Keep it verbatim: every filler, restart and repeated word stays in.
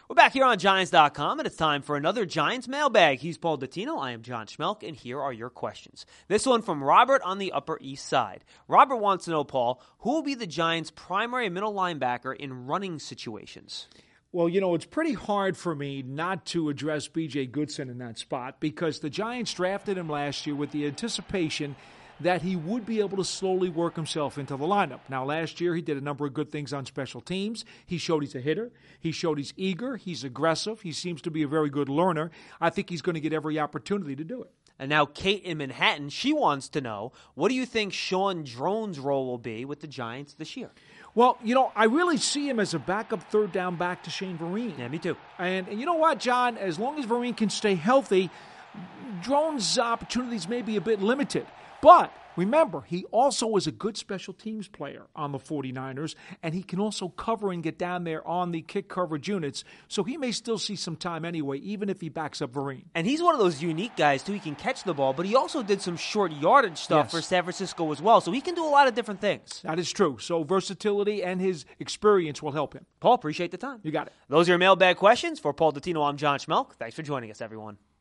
We're back here on Giants dot com, and it's time for another Giants mailbag. He's Paul Dottino. I am John Schmelk, and here are your questions. This one from Robert on the Upper East Side. Robert wants to know, Paul, who will be the Giants' primary middle linebacker in running situations? Well, you know, it's pretty hard for me not to address B J Goodson in that spot because the Giants drafted him last year with the anticipation that he would be able to slowly work himself into the lineup. Now, last year he did a number of good things on special teams. He showed he's a hitter. He showed he's eager. He's aggressive. He seems to be a very good learner. I think he's going to get every opportunity to do it. And now Kate in Manhattan, she wants to know, what do you think Sean Drone's role will be with the Giants this year? Well, you know, I really see him as a backup third down back to Shane Vereen. Yeah, me too. And, and you know what, John? As long as Vereen can stay healthy, Drone's opportunities may be a bit limited. But remember, he also was a good special teams player on the 49ers, and he can also cover and get down there on the kick coverage units, so he may still see some time anyway, even if he backs up Vereen. And he's one of those unique guys, too. He can catch the ball, but he also did some short yardage stuff Yes. for San Francisco as well, so he can do a lot of different things. That is true. So versatility and his experience will help him. Paul, appreciate the time. You got it. Those are your mailbag questions. For Paul Dottino, I'm John Schmelk. Thanks for joining us, everyone.